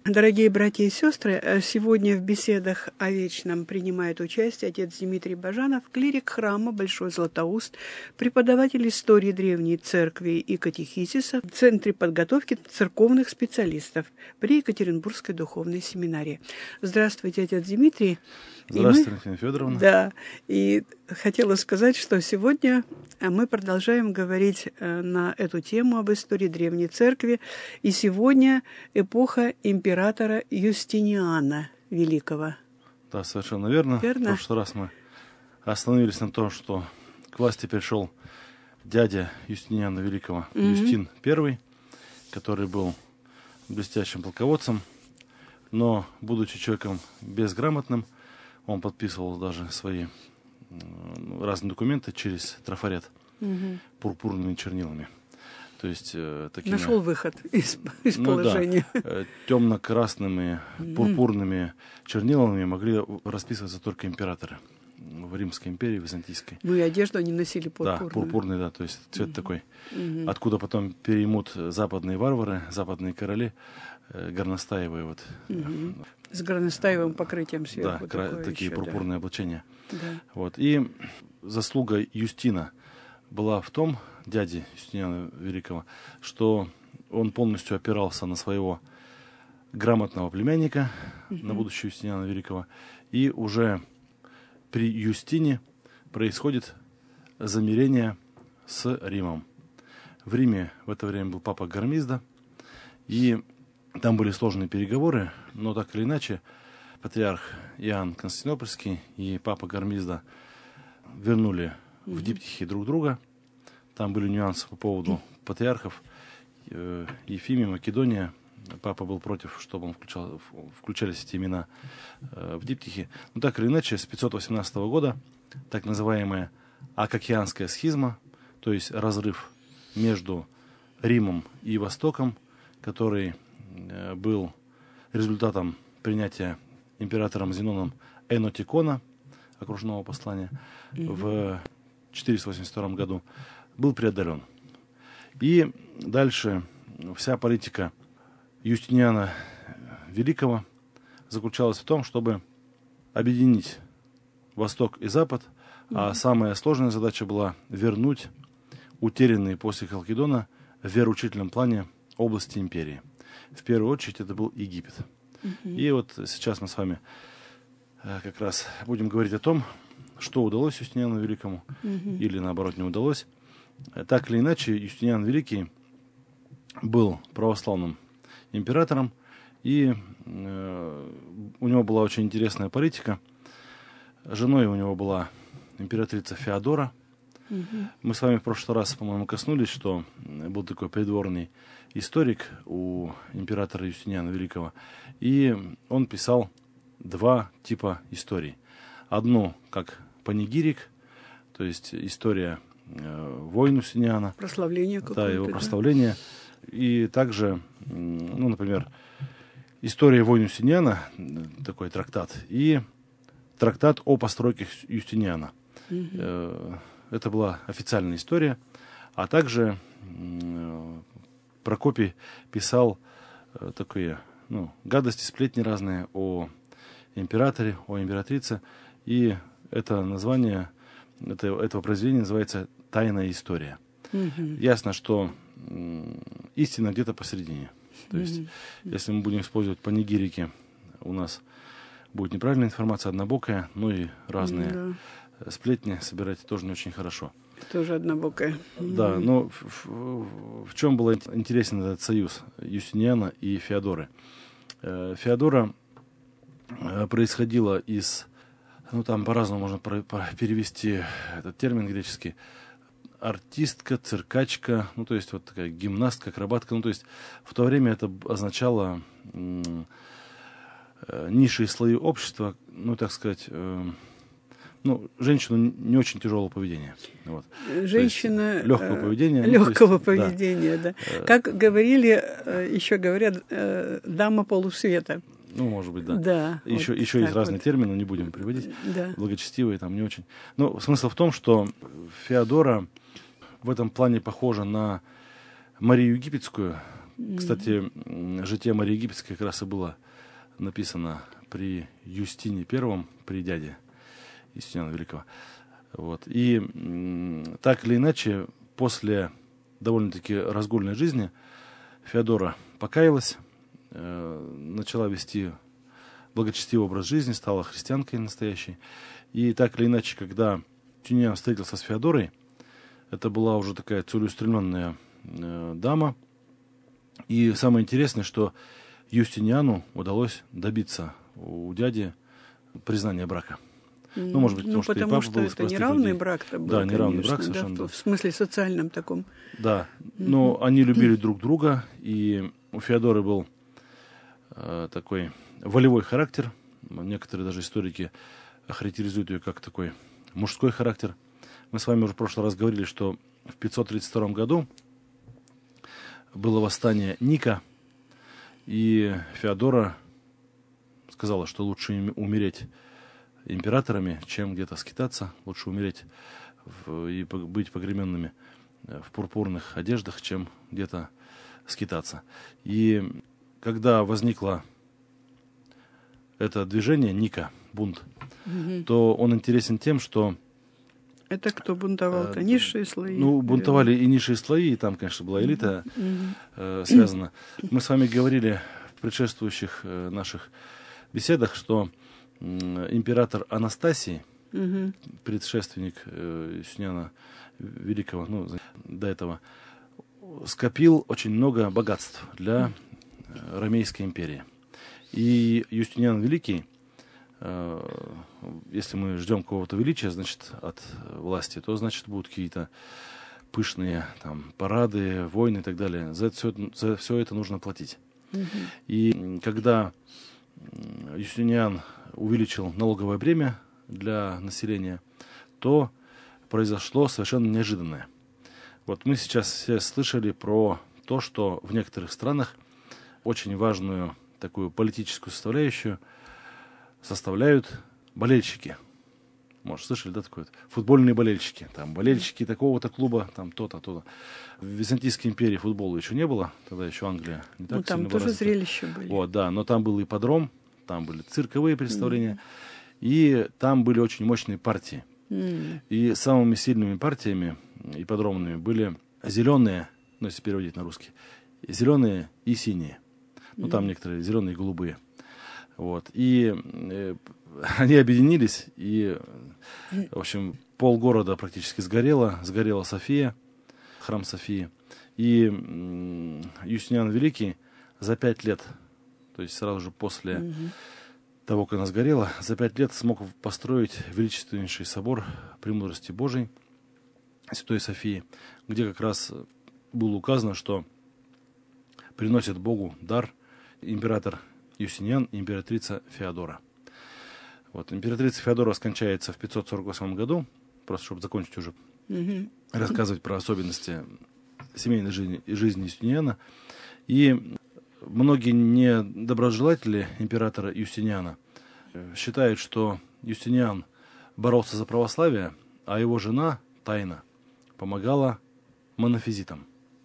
Дорогие братья и сестры, сегодня в беседах о вечном принимает участие отец Дмитрий Бажанов, клирик храма Большой Златоуст, преподаватель истории Древней Церкви и катехизиса в Центре подготовки церковных специалистов при Екатеринбургской духовной семинарии. Здравствуйте, отец Дмитрий. Здравствуйте, Екатерина Федоровна. Да, и хотела сказать, что сегодня мы продолжаем говорить на эту тему об истории Древней Церкви, и сегодня эпоха императора Юстиниана Великого. Да, совершенно верно. Верно? В прошлый раз мы остановились на том, что к власти пришел дядя Юстиниана Великого, Юстин I, который был блестящим полководцем, но, будучи человеком безграмотным, он подписывал даже свои разные документы через трафарет пурпурными чернилами. То есть такими... Нашел выход из положения. Да, темно-красными пурпурными чернилами могли расписываться только императоры в Римской империи, Византийской. Ну и одежду они носили пурпурную. Да, пурпурный, да, то есть цвет такой. Откуда потом переймут западные варвары, западные короли, горностаевые вот. С горностаевым покрытием сверху. Да, такие пурпурные облачения. Да. Вот. И заслуга Юстина была в том, дяди Юстиниана Великого, что он полностью опирался на своего грамотного племянника, на будущего Юстиниана Великого, и уже при Юстине происходит замирение с Римом. В Риме в это время был папа Гармизда, и там были сложные переговоры, но так или иначе патриарх Иоанн Константинопольский и папа Гармизда вернули в диптихи друг друга. Там были нюансы по поводу патриархов. Ефимия, Македония. Папа был против, чтобы он включались эти имена в диптихи. Но так или иначе, с 518 года так называемая Акакианская схизма, то есть разрыв между Римом и Востоком, который был результатом принятия императором Зеноном Энотикона, окружного послания, в 482 году, был преодолен. И дальше вся политика Юстиниана Великого заключалась в том, чтобы объединить Восток и Запад, а самая сложная задача была вернуть утерянные после Халкидона в вероучительном плане области империи. В первую очередь это был Египет. И вот сейчас мы с вами как раз будем говорить о том, что удалось Юстиниану Великому или наоборот не удалось. Так или иначе, Юстиниан Великий был православным императором, и у него была очень интересная политика. Женой у него была императрица Феодора. Мы с вами в прошлый раз, по-моему, коснулись, что был такой придворный историк у императора Юстиниана Великого, и он писал два типа историй. Одну как панигирик, то есть история войн Юстиниана. Прославление какое-то. Да, его прославление. И также, ну, например, история войн Юстиниана, такой трактат, и трактат о постройках Юстиниана. Это была официальная история. А также Прокопий писал такие, гадости, сплетни разные о императоре, о императрице. И это название этого произведения называется «Тайная история». Ясно, что истина где-то посередине. То есть, если мы будем использовать панигирики, у нас будет неправильная информация, однобокая, ну и разные сплетни собирать тоже не очень хорошо. Тоже однобокая. Да, но в чем был интересен этот союз Юстиниана и Феодоры? Феодора происходила из, там по-разному можно перевести этот термин греческий, артистка, циркачка, то есть вот такая гимнастка, акробатка, то есть в то время это означало низшие слои общества, так сказать, женщину не очень тяжелого поведения. Вот. Женщина легкого поведения. Легкого поведения, да. Как говорили, еще говорят, дама полусвета. Может быть, да. Да. Еще есть разные термины, не будем приводить. Да. Благочестивые там не очень. Но смысл в том, что Феодора в этом плане похожа на Марию Египетскую, Кстати, житие Марии Египетской как раз и было написано при Юстине I, при дяде Юстиниана Великого. Вот. И так или иначе, после довольно-таки разгульной жизни Феодора покаялась, начала вести благочестивый образ жизни, стала христианкой настоящей. И так или иначе, когда Юстиниан встретился с Феодорой, это была уже такая целеустремленная дама. И самое интересное, что Юстиниану удалось добиться у дяди признания брака. Ну, может быть, потому что и папа был из простых неравный людей. брак-то был, да, неравный конечно, брак совершенно. да, в смысле социальном таком. Да, но они любили друг друга, и у Феодоры был такой волевой характер. Некоторые даже историки характеризуют ее как такой мужской характер. Мы с вами уже в прошлый раз говорили, что в 532 году было восстание Ника, и Феодора сказала, что лучше умереть императорами, чем где-то скитаться. Лучше умереть и быть погребенными в пурпурных одеждах, чем где-то скитаться. И когда возникло это движение Ника, бунт, то он интересен тем, что... Это кто бунтовал-то? Низшие слои? Ну, бунтовали и низшие слои, и там, конечно, была элита связана. Мы с вами говорили в предшествующих наших беседах, что император Анастасий, предшественник Юстиниана Великого, ну, до этого, скопил очень много богатств для Ромейской империи. И Юстиниан Великий, если мы ждем какого-то величия, значит, от власти, то, значит, будут какие-то пышные там парады, войны и так далее. За все это нужно платить. И когда Юстиниан увеличил налоговое бремя для населения, то произошло совершенно неожиданное. Вот мы сейчас все слышали про то, что в некоторых странах очень важную такую политическую составляющую составляют болельщики. Может, слышали, да, такое? Футбольные болельщики. Там болельщики такого-то клуба, там то-то, то-то. В Византийской империи футбола еще не было, тогда еще Англия не так там сильно тоже развита. зрелища были. Вот, да, но там был ипподром, там были цирковые представления, и там были очень мощные партии. И самыми сильными партиями ипподромными были зеленые, ну, если переводить на русский, зеленые и синие. Ну, там некоторые зеленые и голубые. Вот. И они объединились, и, в общем, полгорода практически сгорела София, храм Софии. И Юстиниан Великий за 5 лет, то есть сразу же после того, как она сгорела, за 5 лет смог построить величественнейший собор Премудрости Божией, Святой Софии, где как раз было указано, что приносит Богу дар император Юстиниан и императрица Феодора. Вот, императрица Феодора скончается в 548 году, просто чтобы закончить уже рассказывать про особенности семейной жизни Юстиниана. И многие недоброжелатели императора Юстиниана считают, что Юстиниан боролся за православие, а его жена тайно помогала монофизитам.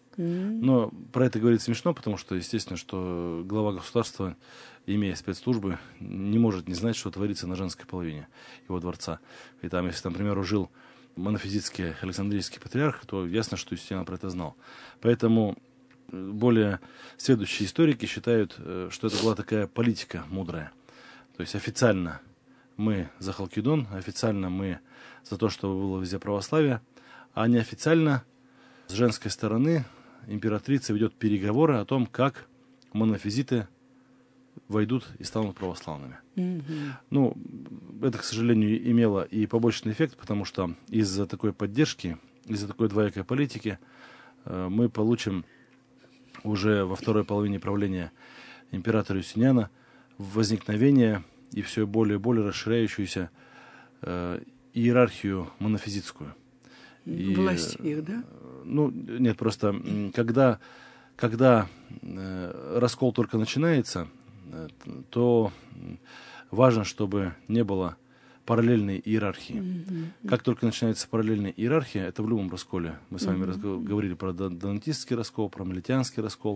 Но про это говорить смешно, потому что, естественно, что глава государства, имея спецслужбы, не может не знать, что творится на женской половине его дворца. И там, если, например, жил монофизитский Александрийский патриарх, то ясно, что Юстиниан про это знал. Поэтому более следующие историки считают, что это была такая политика мудрая. То есть официально мы за Халкидон, официально мы за то, чтобы было везде православие, а неофициально с женской стороны императрица ведет переговоры о том, как монофизиты войдут и станут православными. Ну, это, к сожалению, имело и побочный эффект, потому что из-за такой поддержки, из-за такой двоякой политики мы получим уже во второй половине правления императора Юстиниана возникновение и все более и более расширяющуюся иерархию монофизитскую. Власть их, да? Ну, нет, просто когда раскол только начинается, то важно, чтобы не было параллельной иерархии. Как только начинается параллельная иерархия, это в любом расколе. Мы с вами говорили про донатистский раскол, про мелитианский раскол.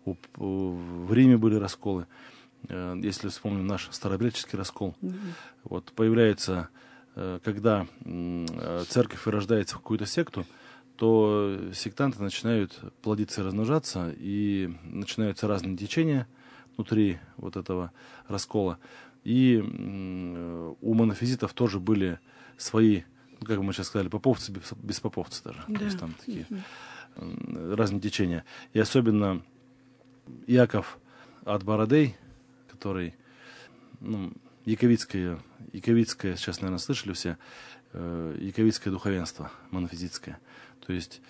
В Риме были расколы. Если вспомним наш старообрядческий раскол. Вот, появляется, когда церковь вырождается в какую-то секту, то сектанты начинают плодиться и размножаться, и начинаются разные течения внутри вот этого раскола. И у монофизитов тоже были свои, ну, как мы сейчас сказали, поповцы, беспоповцы даже. Да. То есть там такие разные течения. И особенно Иаков от Бородей, который, ну, яковицкое, сейчас, наверное, слышали все, яковицкое духовенство монофизитское. То есть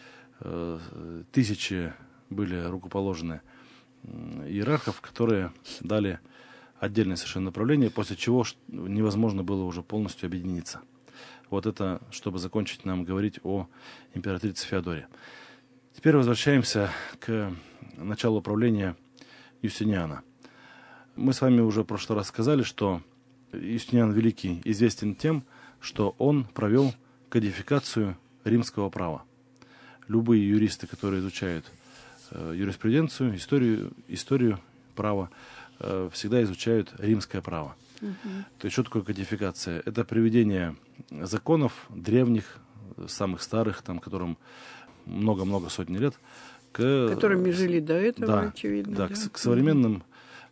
тысячи были рукоположены иерархов, которые дали отдельное совершенно направление, после чего невозможно было уже полностью объединиться. Вот это, чтобы закончить нам говорить о императрице Феодоре. Теперь возвращаемся к началу правления Юстиниана. Мы с вами уже в прошлый раз сказали, что Юстиниан Великий известен тем, что он провел кодификацию римского права. Любые юристы, которые изучают юриспруденцию, историю права, всегда изучают римское право. То есть, что такое кодификация? Это приведение законов древних, самых старых, там, которым много-много сотен лет, которыми жили до этого, да, очевидно. Да, к современным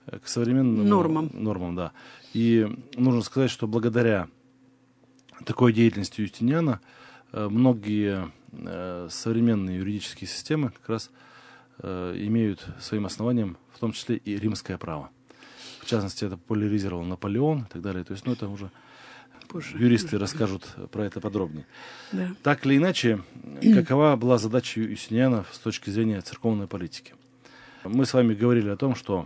нормам, да. И нужно сказать, что благодаря такой деятельности Юстиниана многие современные юридические системы как раз имеют своим основанием в том числе и римское право. В частности, это популяризировал Наполеон и так далее. То есть, ну, это уже юристы расскажут про это подробнее. Да. Так или иначе, какова была задача Юстиниана с точки зрения церковной политики? Мы с вами говорили о том, что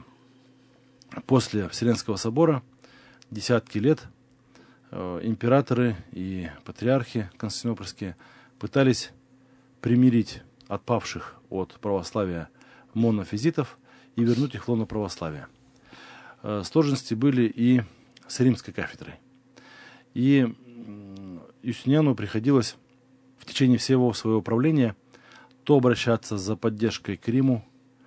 после Вселенского собора десятки лет императоры и патриархи константинопольские пытались примирить отпавших от православия монофизитов и вернуть их в лоно православия. Сложности были и с римской кафедрой. И Юстиниану приходилось в течение всего своего правления то обращаться за поддержкой к Риму,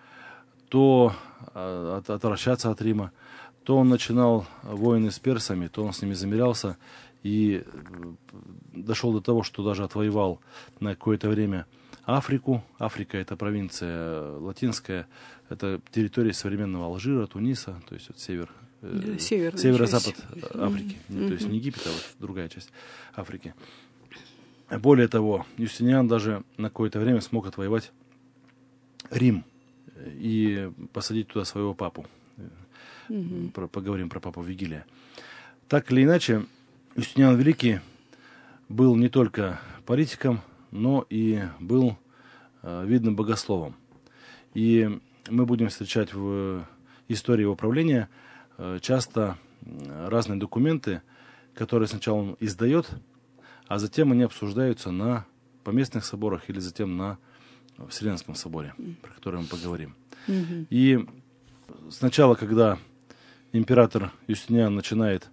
то отвращаться от Рима, то он начинал войны с персами, то он с ними замерялся и дошел до того, что даже отвоевал на какое-то время Африку. Африка — это провинция латинская, это территория современного Алжира, Туниса, то есть вот северо-запад Африки. То есть не Египет, а вот другая часть Африки. Более того, Юстиниан даже на какое-то время смог отвоевать Рим и посадить туда своего папу. Поговорим про папу Вигилия. Так или иначе, Юстиниан Великий был не только политиком, но и был видным богословом. И мы будем встречать в истории его правления часто разные документы, которые сначала он издает, а затем они обсуждаются на поместных соборах или затем на Вселенском соборе, про который мы поговорим. И сначала, когда император Юстиниан начинает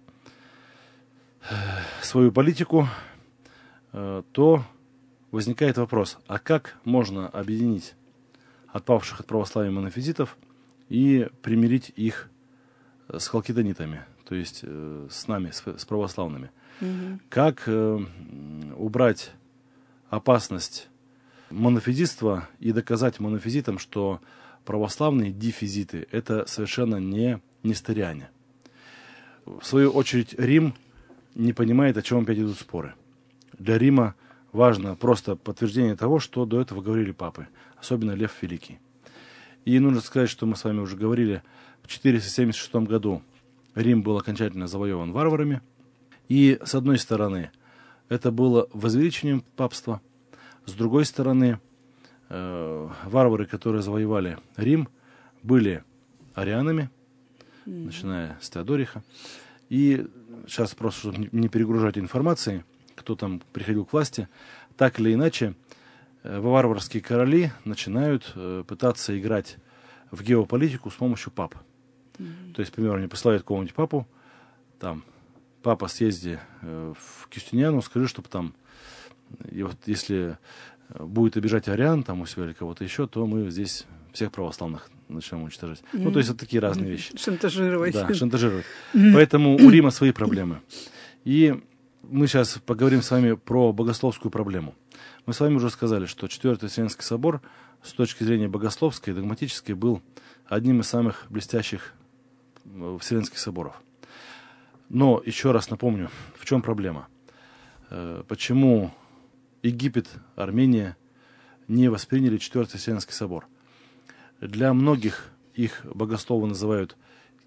свою политику, то возникает вопрос, а как можно объединить отпавших от православия монофизитов и примирить их с халкидонитами, то есть с нами, с православными? Как убрать опасность монофизитства и доказать монофизитам, что православные дифизиты — это совершенно не несториане? В свою очередь, Рим не понимает, о чем опять идут споры. Для Рима важно просто подтверждение того, что до этого говорили папы, особенно Лев Великий. И нужно сказать, что мы с вами уже говорили, в 476 году Рим был окончательно завоеван варварами. И, с одной стороны, это было возвеличением папства, с другой стороны, варвары, которые завоевали Рим, были арианами, начиная с Теодориха. И сейчас просто, чтобы не перегружать информацией, кто там приходил к власти, так или иначе, варварские короли начинают пытаться играть в геополитику с помощью пап. То есть, к примеру, они посылают какого-нибудь папу, там, папа, съезди в Кюстиниану, скажи, чтобы там, и вот если будет обижать ариан там у себя или кого-то еще, то мы здесь всех православных начнем уничтожать. Ну, то есть вот такие разные вещи. Шантажировать. Да, шантажировать. Поэтому у Рима свои проблемы. И мы сейчас поговорим с вами про богословскую проблему. Мы с вами уже сказали, что Четвертый Вселенский собор с точки зрения богословской и догматической был одним из самых блестящих Вселенских соборов. Но еще раз напомню, в чем проблема. Почему Египет, Армения не восприняли Четвертый Вселенский собор? Для многих их богословы называют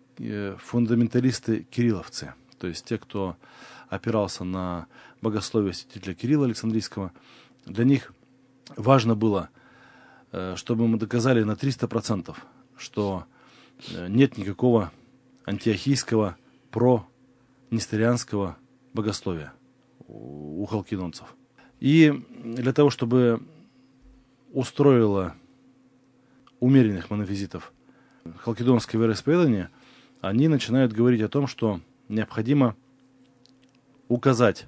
фундаменталисты-кирилловцы, то есть те, кто опирался на богословие святителя Кирилла Александрийского. Для них важно было, чтобы мы доказали на 300%, что нет никакого антиохийского про-несторианского богословия у халкидонцев. И для того, чтобы устроило умеренных монофизитов халкидонское вероисповедание, они начинают говорить о том, что необходимо указать,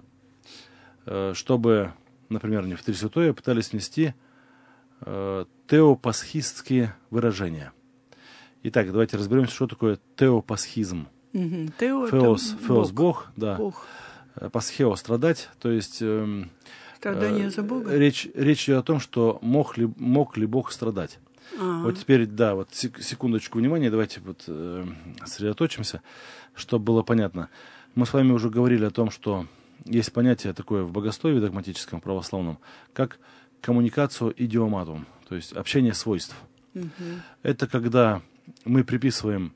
чтобы, например, не в Три Святое пытались внести теопасхистские выражения. Итак, давайте разберемся, что такое теопасхизм. Феос – Бог, да. Бог. Пасхео – страдать, то есть страдание за Бога. Речь идет о том, что мог ли Бог страдать. Вот теперь, да, вот секундочку внимания, давайте вот сосредоточимся, чтобы было понятно. Мы с вами уже говорили о том, что есть понятие такое в богословии догматическом православном, как коммуникацио идиоматум, то есть общение свойств. Это когда мы приписываем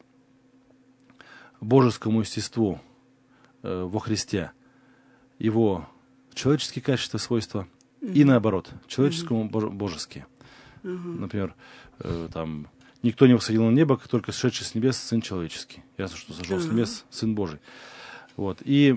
божескому естеству во Христе его человеческие качества, свойства, и наоборот, человеческому божеские. Например, там, никто не восходил на небо, как только сошедший с небес Сын человеческий. Ясно, что сошел с небес Сын Божий. Вот. И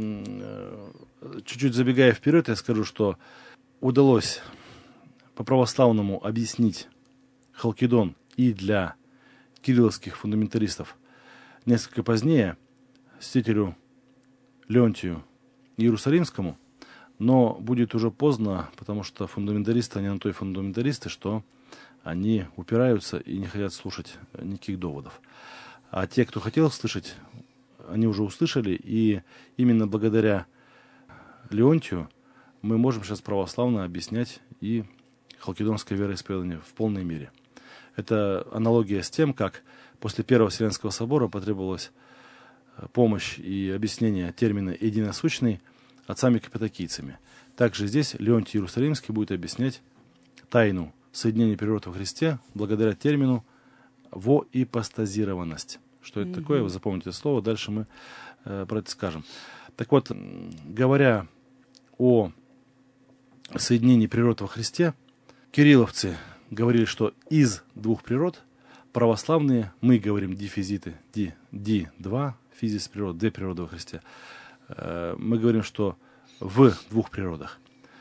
чуть-чуть забегая вперед, я скажу, что удалось по-православному объяснить Халкидон и для кирилловских фундаменталистов несколько позднее святителю Леонтию Иерусалимскому, но будет уже поздно, потому что фундаменталисты, они на то и фундаменталисты, что они упираются и не хотят слушать никаких доводов. А те, кто хотел слышать, они уже услышали, и именно благодаря Леонтию мы можем сейчас православно объяснять и халкидонское вероисповедание в полной мере. Это аналогия с тем, как после Первого Вселенского собора потребовалась помощь и объяснение термина «единосущный» отцами-каппадокийцами. Также здесь Леонтий Иерусалимский будет объяснять тайну соединения природы во Христе благодаря термину «воипостазированность». Что это такое? Вы запомните это слово, дальше мы про это скажем. Так вот, говоря о соединении природ во Христе, кирилловцы говорили, что из двух природ, православные, мы говорим дифизиты, ди-два, физис природ, две природы во Христе. Мы говорим, что в двух природах.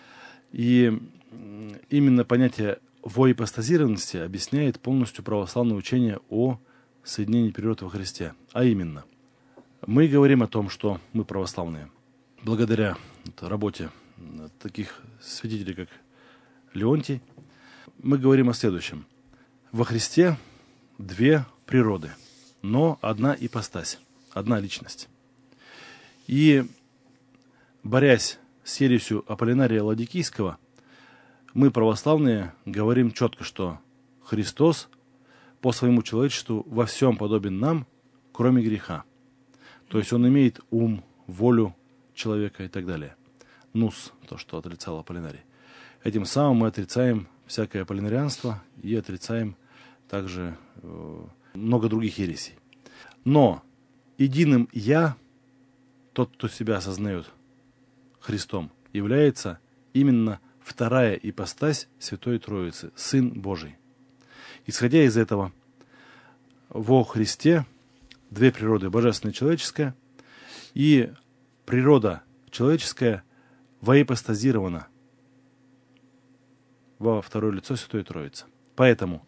И именно понятие воипостазированности объясняет полностью православное учение о соединении природы во Христе. А именно, мы говорим о том, что мы православные, благодаря работе таких святителей, как Леонтий, мы говорим о следующем. Во Христе две природы, но одна ипостась, одна личность. И, борясь с ересью Аполлинария Ладикийского, мы, православные, говорим четко, что Христос по своему человечеству во всем подобен нам, кроме греха. То есть он имеет ум, волю человека и так далее. Нус, то, что отрицал Аполлинарий. Этим самым мы отрицаем всякое аполлинарианство и отрицаем также много других ересей. Но единым «Я», тот, кто себя осознает Христом, является именно вторая ипостась Святой Троицы, Сын Божий. Исходя из этого, во Христе две природы, божественная и человеческая, и природа человеческая воипостазирована во второе лицо Святой Троицы. Поэтому,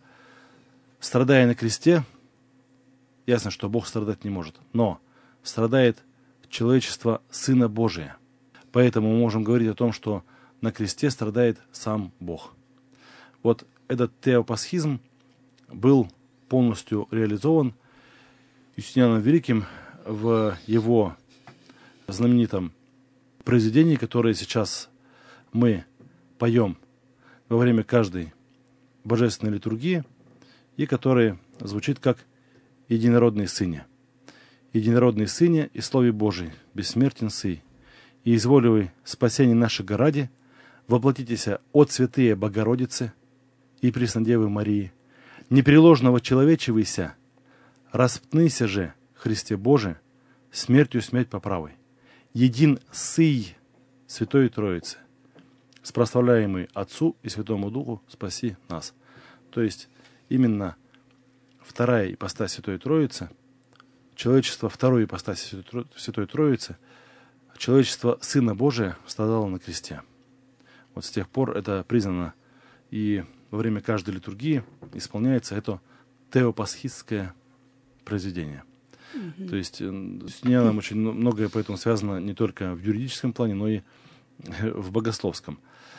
страдая на кресте, ясно, что Бог страдать не может, но страдает человечество Сына Божия. Поэтому мы можем говорить о том, что на кресте страдает сам Бог. Вот этот теопасхизм был полностью реализован Юстинианом Великим в его знаменитом произведении, которое сейчас мы поем во время каждой божественной литургии, и которое звучит как «Единородный Сыне». «Единородный Сыне и Слове Божий, бессмертен Сый, и изволивый спасение нашего ради, воплотитеся от святые Богородицы и Преснодевы Марии, непреложного человечевыйся, распнися же, Христе Боже, смертью смерть по правой. Един Сый Святой Троицы, спрославляемый Отцу и Святому Духу, спаси нас». То есть именно вторая ипостась Святой Троицы, человечество второй ипостаси Святой Троицы, человечество Сына Божия страдало на кресте. Вот с тех пор это признано, и во время каждой литургии исполняется это теопасхистское произведение. То есть с Юстинианом очень многое поэтому связано не только в юридическом плане, но и в богословском.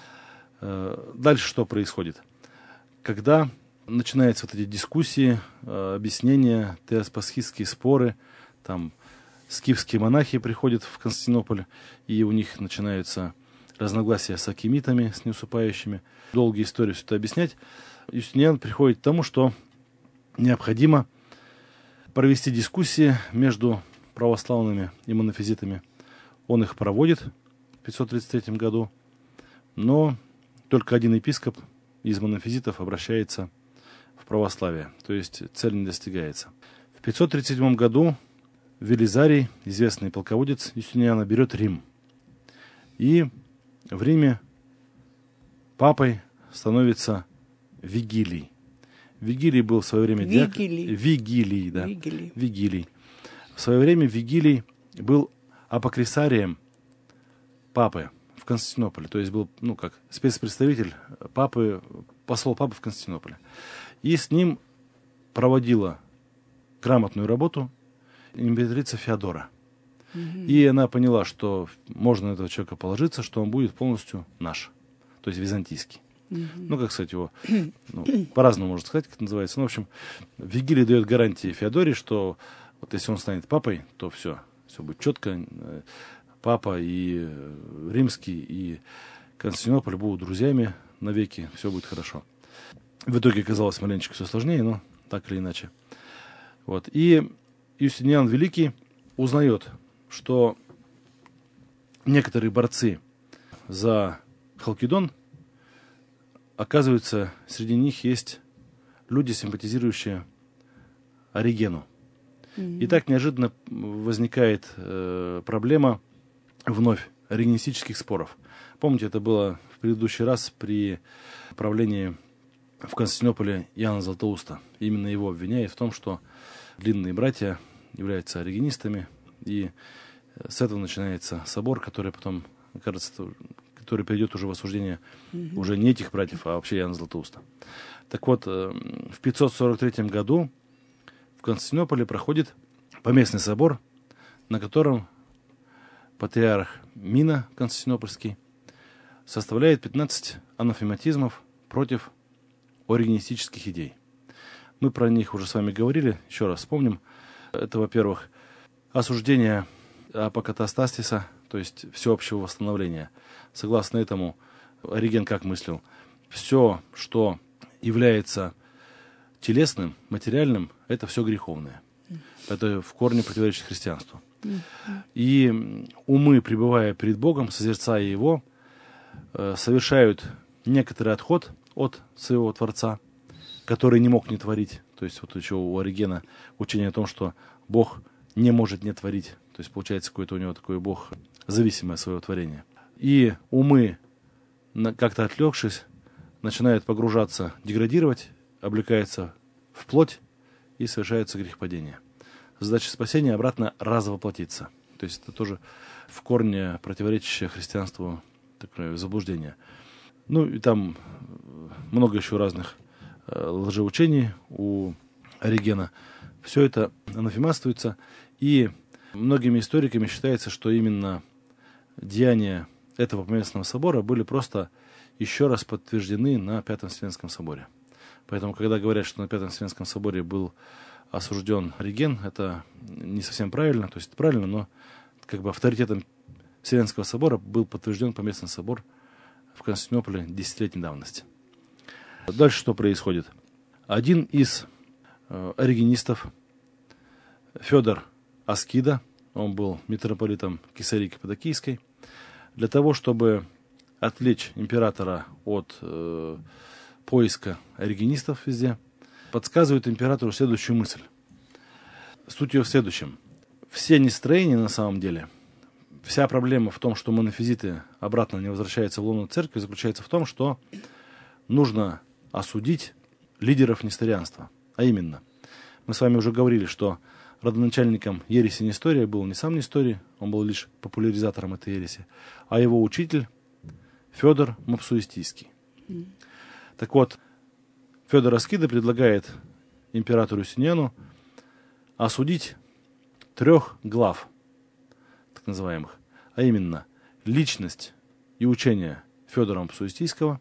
Дальше что происходит? Когда начинаются вот эти дискуссии, объяснения, теопасхистские споры, там скифские монахи приходят в Константинополь, и у них начинаются разногласия с акимитами, с неусыпающими. Долгие истории все это объяснять. Юстиниан приходит к тому, что необходимо провести дискуссии между православными и монофизитами. Он их проводит в 533 году, но только один епископ из монофизитов обращается в православие, то есть цель не достигается. В 537 году Велизарий, известный полководец Юстиниана, берет Рим. И в Риме папой становится Вигилий. Вигилий был в свое время Вигилий, да. Вигилий. В свое время Вигилий был апокрисарием папы в Константинополе. То есть был, как спецпредставитель папы, посол папы в Константинополе. И с ним проводила грамотную работу императрица Феодора. И она поняла, что можно на этого человека положиться, что он будет полностью наш, то есть византийский. Как сказать его, по-разному можно сказать, как это называется. В общем, Вигилий дает гарантии Феодоре, что вот если он станет папой, то все будет четко. Папа и римский, и Константинополь будут друзьями навеки, все будет хорошо. В итоге оказалось маленечко все сложнее, но так или иначе. Вот. И Юстиниан Великий узнает, что некоторые борцы за Халкидон, оказывается, среди них есть люди, симпатизирующие Оригену. И так неожиданно возникает проблема вновь оригенистических споров. Помните, это было в предыдущий раз при правлении в Константинополе Иоанна Златоуста. Именно его обвиняют в том, что длинные братья являются оригенистами, и с этого начинается собор, который потом, кажется, который перейдет уже в осуждение уже не этих братьев, а вообще Иоанна Златоуста. Так вот, в 543 году в Константинополе проходит поместный собор, на котором патриарх Мина Константинопольский составляет 15 анафематизмов против оригенистических идей. Мы про них уже с вами говорили, еще раз вспомним. Это, во-первых, осуждение апокатастасиса, то есть всеобщего восстановления. Согласно этому, Ориген как мыслил? Все, что является телесным, материальным, это все греховное. Это в корне противоречит христианству. И умы, пребывая перед Богом, созерцая Его, совершают некоторый отход от своего Творца, который не мог не творить. То есть вот еще у Оригена учение о том, что Бог не может не творить. То есть получается какой-то у него такой Бог зависимый от своего творения. И умы, как-то отвлекшись, начинают погружаться, деградировать, облекаются в плоть и совершается грехопадение. Задача спасения обратно развоплотиться. То есть это тоже в корне противоречащее христианству такое заблуждение. И там много еще разных лжеучений у Оригена. Все это анафематствуется, и Многими историками считается, что именно деяния этого Поместного собора были просто еще раз подтверждены на Пятом Вселенском соборе. Поэтому, когда говорят, что на Пятом Вселенском соборе был осужден Ориген, это не совсем правильно, то есть это правильно, но как бы авторитетом Вселенского собора был подтвержден Поместный собор в Константинополе десятилетней давности. Дальше что происходит? Один из оригенистов, Федор Аскида, он был митрополитом Кесарии Каппадокийской, для того, чтобы отвлечь императора от поиска оригенистов везде, подсказывает императору следующую мысль. Суть ее в следующем. Все нестроения на самом деле, вся проблема в том, что монофизиты обратно не возвращаются в лоно церкви, заключается в том, что нужно осудить лидеров несторианства. А именно, мы с вами уже говорили, что родоначальником ереси Нестория был не сам Несторий, он был лишь популяризатором этой ереси, а его учитель Федор Мопсуистийский. Так вот, Федор Аскида предлагает императору Юстиниану осудить 3 глав, так называемых, а именно личность и учение Федора Мопсуистийского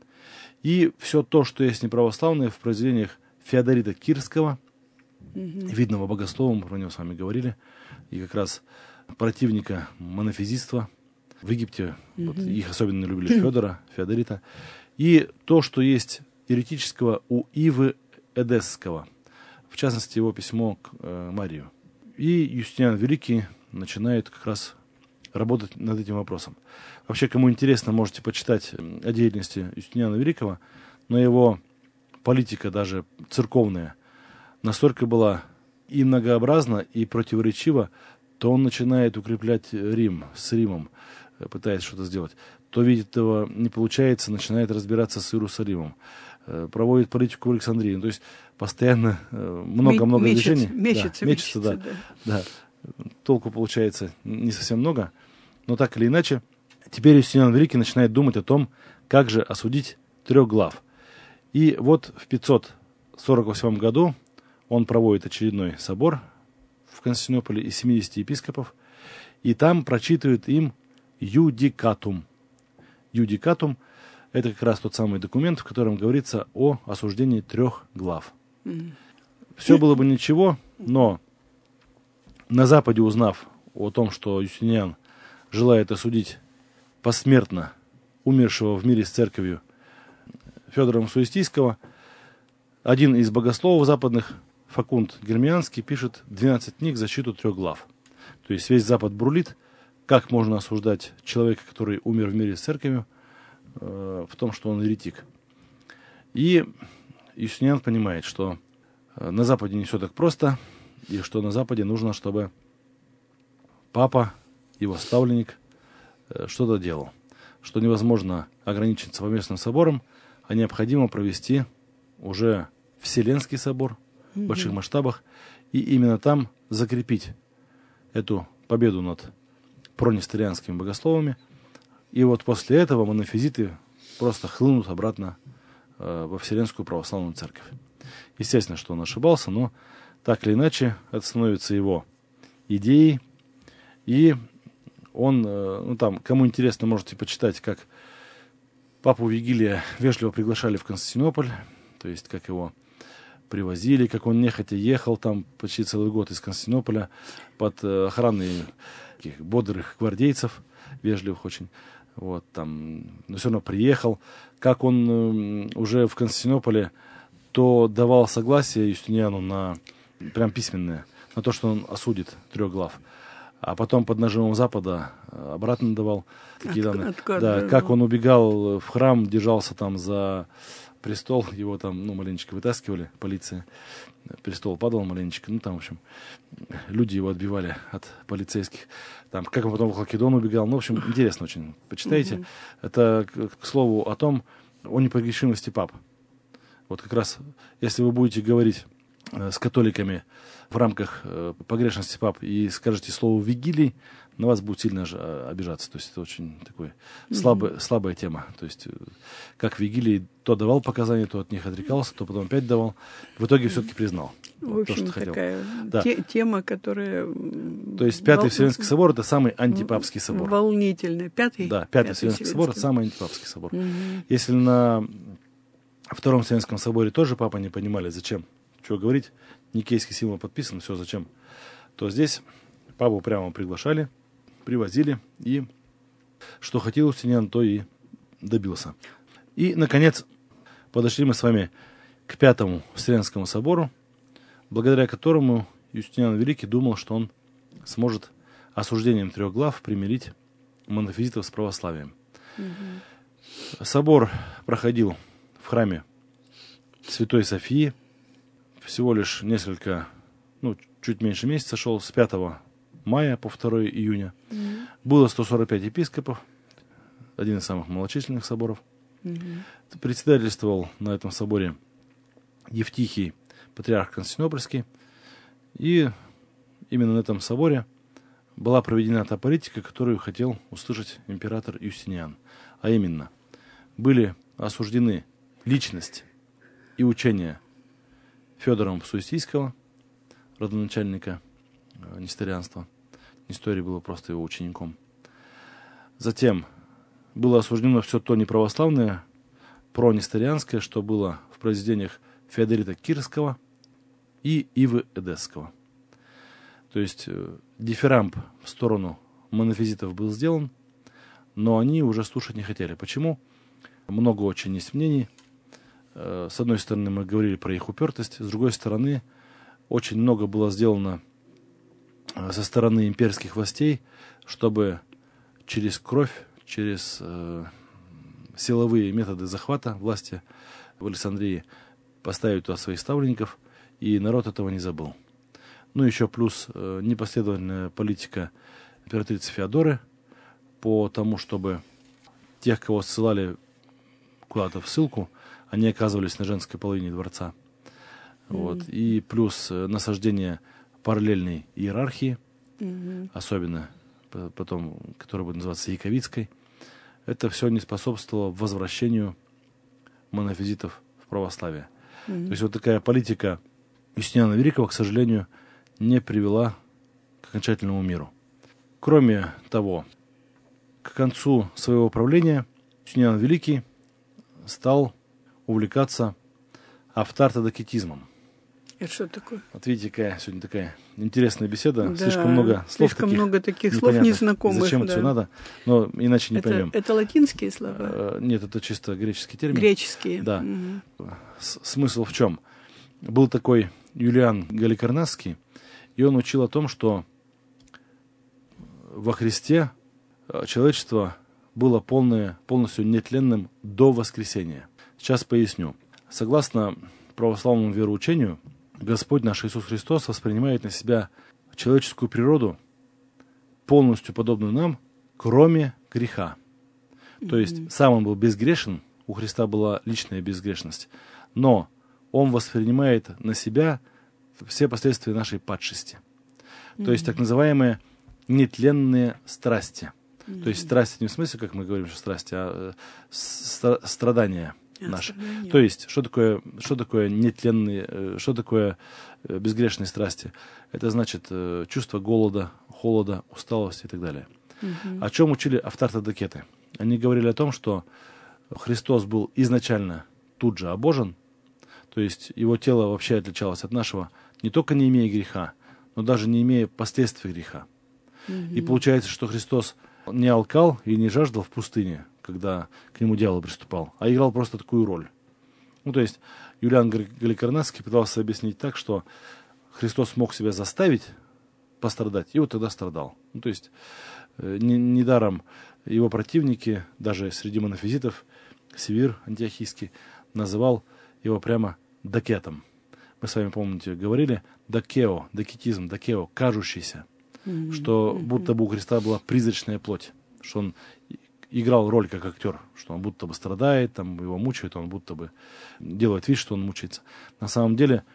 и все то, что есть неправославное в произведениях Феодорита Кирского, видного богослова, мы про него с вами говорили, и как раз противника монофизитства в Египте, вот, их особенно любили Федора, Феодорита, и то, что есть еретического у Ивы Эдесского, в частности, его письмо к Марию. И Юстиниан Великий начинает как раз работать над этим вопросом. Вообще, кому интересно, можете почитать о деятельности Юстиниана Великого, но его политика, даже церковная, настолько была и многообразна, и противоречива, то он начинает укреплять Рим с Римом, пытаясь что-то сделать. То видит этого не получается, начинает разбираться с Иерусалимом, проводит политику в Александрии. То есть постоянно много-много движений. Мечется, да. Толку получается не совсем много, но так или иначе, теперь Юстиниан Великий начинает думать о том, как же осудить 3 глав. И вот в 548 году он проводит очередной собор в Константинополе из 70 епископов, и там прочитывает им юдикатум. Юдикатум – это как раз тот самый документ, в котором говорится о осуждении 3 глав. Все было бы ничего, но на Западе, узнав о том, что Юстиниан желает осудить посмертно умершего в мире с церковью Федора Мопсуистийского, один из богословов западных, Факунд Гермианский, пишет 12 книг в защиту 3 глав. То есть весь Запад бурлит, как можно осуждать человека, который умер в мире с церковью, в том, что он еретик. И Юстиниан понимает, что на Западе не все так просто, и что на Западе нужно, чтобы папа, его ставленник, что-то делал. Что невозможно ограничиться Поместным собором, а необходимо провести уже Вселенский собор в больших масштабах, и именно там закрепить эту победу над пронесторианскими богословами. И вот после этого монофизиты просто хлынут обратно во Вселенскую православную церковь. Естественно, что он ошибался, но так или иначе это становится его идеей. И он, там, кому интересно, можете почитать, как папу Вигилия вежливо приглашали в Константинополь, то есть как его привозили, как он нехотя ехал там почти целый год из Константинополя под охраной таких бодрых гвардейцев, вежливых очень. Вот, там, но все равно приехал. Как он уже в Константинополе то давал согласие Юстиниану на, прям письменное, на то, что он осудит 3 глав. А потом под нажимом Запада обратно давал такие данные. Да, как он убегал в храм, держался там за престол, его там, маленечко вытаскивали, полиция. Престол падал маленечко, там, в общем, люди его отбивали от полицейских. Там, как он потом в Халкидон убегал. В общем, интересно очень. Почитайте. Это, к слову, о том, о непогрешимости пап. Вот как раз, если вы будете говорить с католиками в рамках погрешности пап и скажете слово «вигилий», на вас будет сильно обижаться. То есть это очень такой слабая тема. То есть как Вигилий то давал показания, то от них отрекался, то потом опять давал. В итоге все-таки признал. В общем, то, что такая хотел. Тема, которая... То есть Пятый Вселенский собор — это самый антипапский собор. Волнительный. Пятый Вселенский собор — это самый антипапский собор. Если на Втором Вселенском соборе тоже папы не понимали, зачем, чего говорить, Никейский символ подписан, все зачем, то здесь папу прямо приглашали, привозили, и что хотел Юстиниан, то и добился. И, наконец, подошли мы с вами к Пятому Вселенскому собору, благодаря которому Юстиниан Великий думал, что он сможет осуждением 3 глав примирить монофизитов с православием. Собор проходил в храме Святой Софии. Всего лишь чуть меньше месяца шел, с 5 мая по 2 июня. Было 145 епископов, один из самых малочисленных соборов. Председательствовал на этом соборе Евтихий, патриарх Константинопольский. И именно на этом соборе была проведена та политика, которую хотел услышать император Юстиниан. А именно, были осуждены личность и учение Федора Суестийского, родоначальника несторианства. Несторий был просто его учеником. Затем было осуждено все то неправославное, пронесторианское, что было в произведениях Феодорита Кирского и Ивы Эдесского. То есть дифирамб в сторону монофизитов был сделан, но они уже слушать не хотели. Почему? Много очень есть мнений. С одной стороны, мы говорили про их упертость, с другой стороны, очень много было сделано со стороны имперских властей, чтобы через кровь, через силовые методы захвата власти в Александрии поставить туда своих ставленников, и народ этого не забыл. Ну, еще плюс непоследовательная политика императрицы Феодоры по тому, чтобы тех, кого ссылали куда-то в ссылку, они оказывались на женской половине дворца. Вот. И плюс насаждение параллельной иерархии, особенно потом, которая будет называться Яковицкой. Это все не способствовало возвращению монофизитов в православие. То есть вот такая политика Юстиниана Великого, к сожалению, не привела к окончательному миру. Кроме того, к концу своего правления Юстиниан Великий стал увлекаться автартодокетизмом. Это что такое? Вот видите, какая сегодня такая интересная беседа. Да, слишком много слов слишком много таких слов незнакомых. Зачем это все надо? Но иначе не поймем. Это латинские слова? Нет, это чисто греческий термин. Греческие. Да. Смысл в чем? Был такой Юлиан Галикарнасский, и он учил о том, что во Христе человечество было полностью нетленным до воскресения. Сейчас поясню. Согласно православному вероучению, Господь наш Иисус Христос воспринимает на себя человеческую природу, полностью подобную нам, кроме греха. То есть сам он был безгрешен, у Христа была личная безгрешность, но он воспринимает на себя все последствия нашей падшести. То есть так называемые нетленные страсти. То есть страсти не в смысле, как мы говорим, что страсти, а страдания наши. То есть, что такое нетленные, что такое безгрешные страсти? Это значит чувство голода, холода, усталости и так далее. О чем учили автартодокеты? Они говорили о том, что Христос был изначально тут же обожен, то есть его тело вообще отличалось от нашего, не только не имея греха, но даже не имея последствий греха. И получается, что Христос не алкал и не жаждал в пустыне, когда к нему дьявол приступал, а играл просто такую роль. Ну, то есть Юлиан Галикарнасский пытался объяснить так, что Христос мог себя заставить пострадать, и вот тогда страдал. Ну, то есть недаром его противники, даже среди монофизитов, Севир Антиохийский, называл его прямо докетом. Мы с вами, помните, говорили докео, докетизм, докео, кажущийся, что будто бы у Христа была призрачная плоть, что он играл роль как актер, что он будто бы страдает, там его мучают, он будто бы делает вид, что он мучается. На самом деле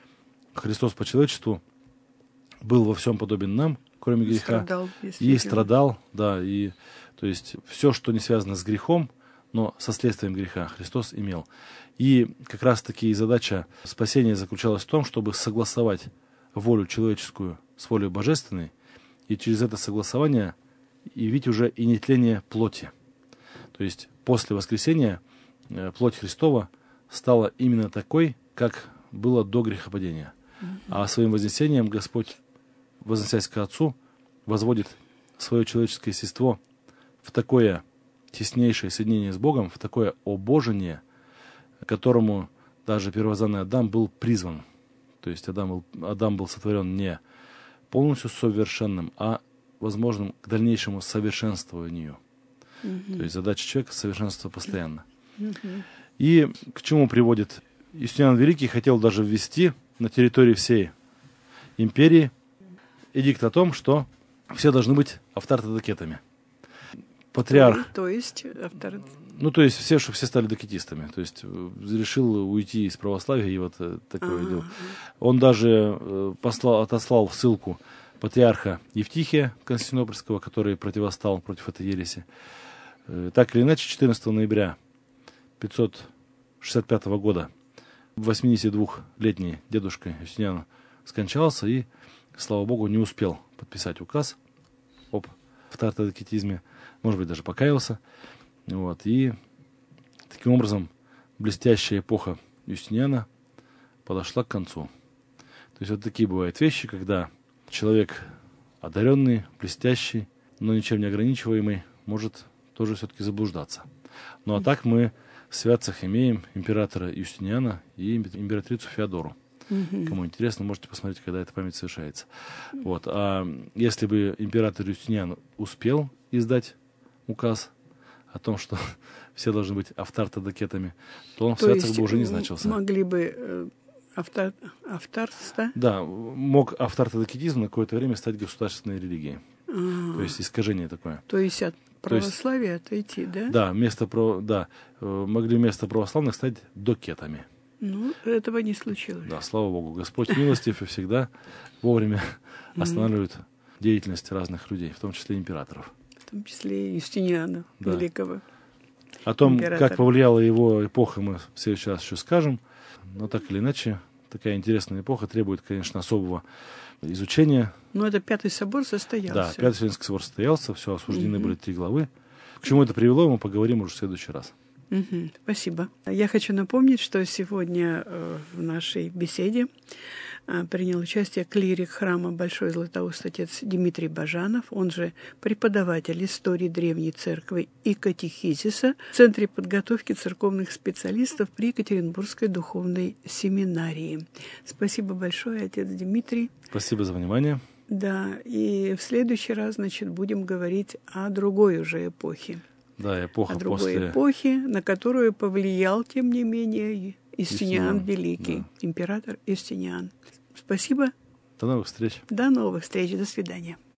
Христос по человечеству был во всем подобен нам, кроме греха, и страдал, да, и то есть все, что не связано с грехом, но со следствием греха, Христос имел. И как раз-таки и задача спасения заключалась в том, чтобы согласовать волю человеческую с волей божественной, и через это согласование явить уже и нетление плоти. То есть после воскресения плоть Христова стала именно такой, как было до грехопадения. А своим вознесением Господь, возносясь к Отцу, возводит свое человеческое естество в такое теснейшее соединение с Богом, в такое обожение, которому даже первозданный Адам был призван. То есть Адам был сотворен не полностью совершенным, а возможным к дальнейшему совершенствованию. То есть задача человека — совершенство постоянно. И к чему приводит? Юстиниан Великий хотел даже ввести на территории всей империи эдикт о том, что все должны быть автартодокетами. Патриарх. То есть все, чтобы все стали докетистами. То есть решил уйти из православия и вот такое дело. Он даже отослал ссылку патриарха Евтихия Константинопольского, который противостал против этой ереси. Так или иначе, 14 ноября 565 года 82-летний дедушка Юстиниан скончался и, слава Богу, не успел подписать указ об автартодокетизме, может быть, даже покаялся. Вот. И таким образом блестящая эпоха Юстиниана подошла к концу. То есть вот такие бывают вещи, когда человек одаренный, блестящий, но ничем не ограничиваемый, может тоже все-таки заблуждаться. Ну а так мы в святцах имеем императора Юстиниана и императрицу Феодору. Кому интересно, можете посмотреть, когда эта память совершается. Вот. А если бы император Юстиниан успел издать указ о том, что все должны быть автартодокетами, то он в святцах бы уже не значился. Могли бы автарство? Да, мог автартодокетизм на какое-то время стать государственной религией. То есть искажение такое. То есть от православия отойти, да? Да, могли вместо православных стать докетами. Ну, этого не случилось. Да, слава Богу. Господь милостив и всегда вовремя останавливает деятельность разных людей, в том числе императоров. В том числе и Юстиниана Великого. О том, как повлияла его эпоха, мы в следующий раз еще скажем. Но так или иначе, такая интересная эпоха требует, конечно, особого изучения. Но это Пятый собор состоялся. Да, Пятый Вселенский собор состоялся, все, осуждены были 3 главы. К чему это привело, мы поговорим уже в следующий раз. Спасибо. Я хочу напомнить, что сегодня в нашей беседе принял участие клирик храма Большой Златоуст отец Дмитрий Бажанов, он же преподаватель истории Древней Церкви и катехизиса в Центре подготовки церковных специалистов при Екатеринбургской духовной семинарии. Спасибо большое, отец Дмитрий. Спасибо за внимание. Да, и в следующий раз, будем говорить о другой уже эпохе. Да, эпоха другой эпохе, на которую повлиял, тем не менее, Юстиниан Великий, император Юстиниан. Спасибо. До новых встреч. До новых встреч. До свидания.